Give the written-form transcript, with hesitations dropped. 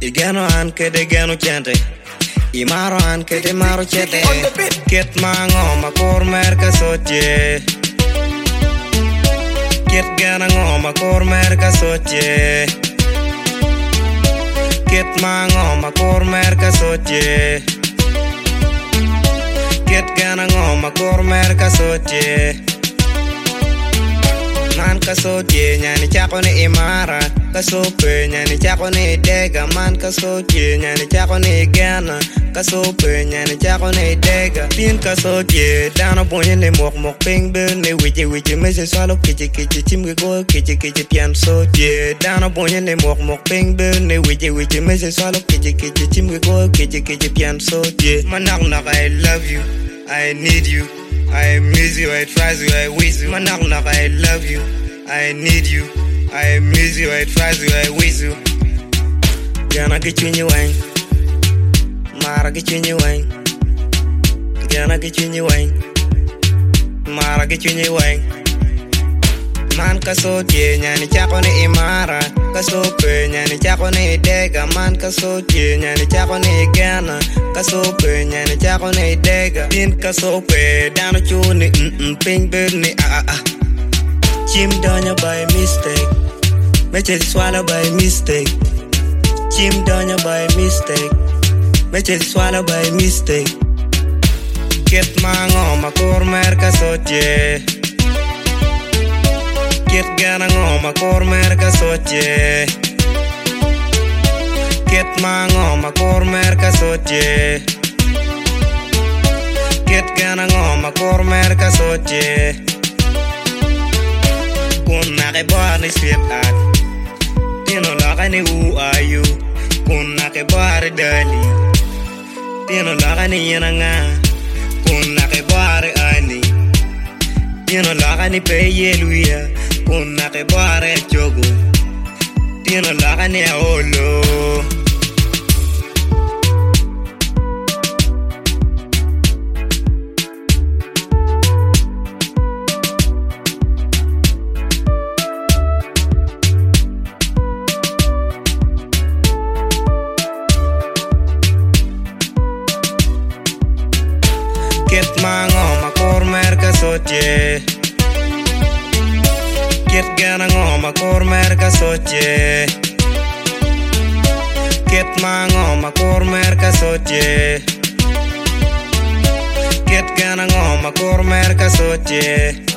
Igano an kede gano chente Imaro an kede maro chete Ket mango makor merka soche Ket gana ngo makor merka soche Ket mango makor merka soche Ket gana ngo makor merka soche Man kasoche nyani chako ni imara Kasope nyani chako ni dega Man kasoche nyani chako ni gana Kasope nyani chako ni dega Pin kasoche dano bonye ni mok mok ping bil ni wiji wiji Mese swalo kichi kichi chimge go kichi kichi pian soche Dano bonye ni mok mok ping bil ni wiji wiji Mese swalo kichi kichi chimge go kichi kichi pian soche Manak nak I love you I need you I miss you, I trust you, I wish you. Manak nak, I love you, I need you. I miss you, I trust you, I wish you. Gana kichunyi wang, mara kichunyi wang. Gana kichunyi wang, mara kichunyi wang. Man kasoche nyani chako ni imara Kasope nyani chako ni dega Man kasoche nyani chako ni gana Kasope nyani chako ni dega Pin kasope dano chuni ping bil ni Chim donya by mistake Meche swallow by mistake Chim donya by mistake Meche swallow by mistake Ket mango makor merka soche Ket gana ngo makor merka soche Ket mango makor merka soche Ket gana ngo makor merka soche Kuna ke bar ni sweet at Tino laka ni who are you Kuna ke bar dali Tino laka ni yananga Kuna ke bar ani Tino laka ni peye luya Kuna ke bare chogo Tino laka ni aolo Ket mango makor merka soche Ket gana ngo makor merka soche Ket mango makor merka soche Ket gana ngo makor merka soche